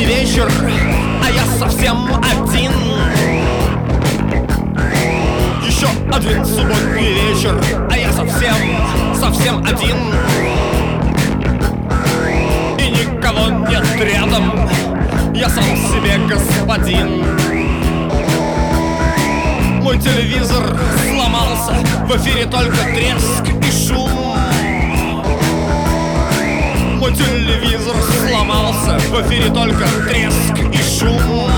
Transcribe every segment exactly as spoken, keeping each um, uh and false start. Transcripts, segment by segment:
вечер, а я совсем один. Еще один субботний вечер, а я совсем, совсем один. И никого нет рядом, я сам себе господин. Мой телевизор сломался, в эфире только треск и шум. Мой телевизор сломался, в эфире только треск и шум.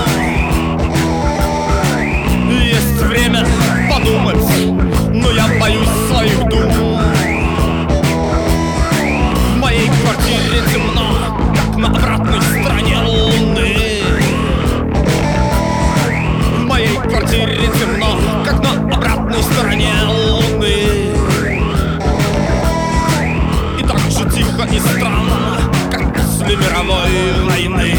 Есть время подумать, но я боюсь своих дум. В моей квартире темно, как на обратной стороне луны. В моей квартире темно, как на обратной стороне луны. И так же тихо и странно, как после мировой войны.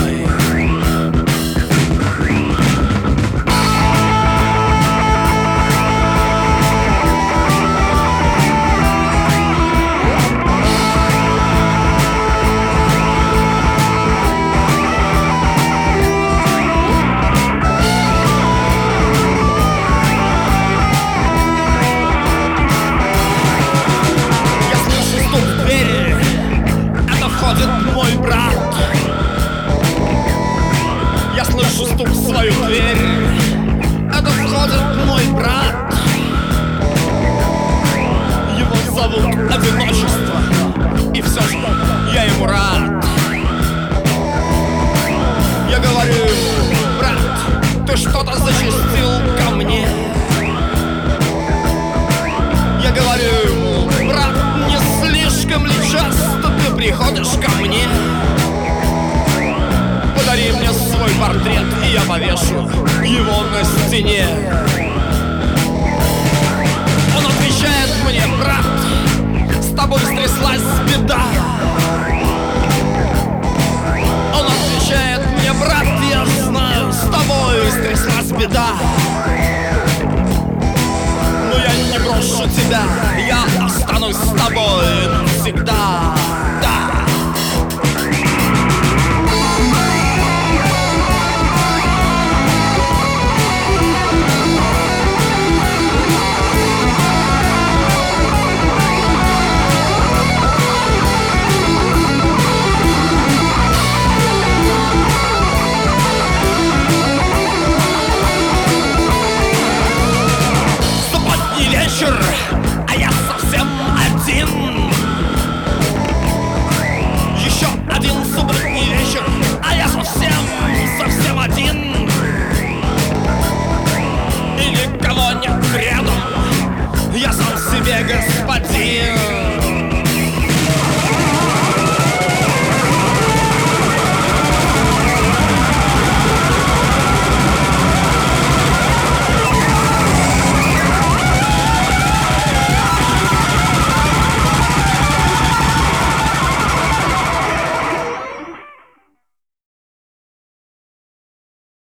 Мой брат, я слышу стук в свою дверь. Это входит мой брат. Его зовут одиночество, и все же я ему рад. Я говорю: брат, ты что-то зачастил ко мне. Я говорю: брат, не слишком ли часто ты приходишь ко мне? Подари мне свой портрет, и я повешу его на стене. Он отвечает мне: брат, с тобой стряслась беда. Он отвечает мне: брат, я знаю, с тобой стряслась беда. Но я не брошу тебя, я останусь с тобой навсегда. Да. Вечер, а я совсем один. Еще один субботний вечер, а я совсем, совсем один. И никого нет рядом, я сам себе господин.